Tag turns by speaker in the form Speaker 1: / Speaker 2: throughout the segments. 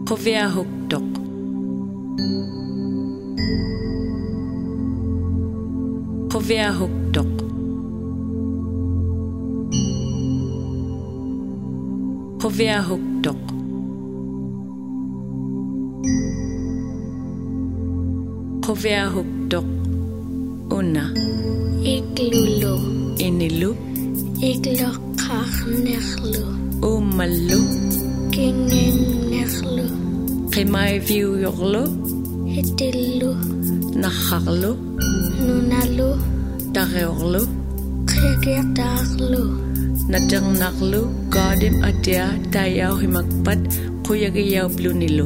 Speaker 1: Qoviahuktoq. Qoviahuktoq. Qoviahuktoq. Qoviahuktoq. Una.
Speaker 2: Iglulu.
Speaker 1: Inilu.
Speaker 2: Iglokkarnerlu.
Speaker 1: Umallu.
Speaker 2: Kingennerlu.
Speaker 1: Qimaiviujorlu.
Speaker 2: Hitillu.
Speaker 1: Nakharlu.
Speaker 2: Nunalu.
Speaker 1: Tareorlu.
Speaker 2: Qigirtarlu.
Speaker 1: Naternarlu. Gadim atia tayau himakpat quyagiyau blunilu.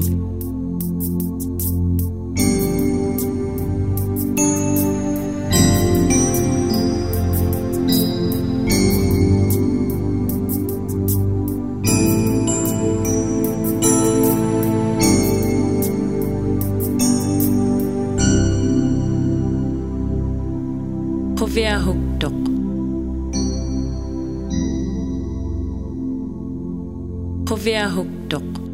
Speaker 1: Qoviahuktoq. Qoviahuktoq.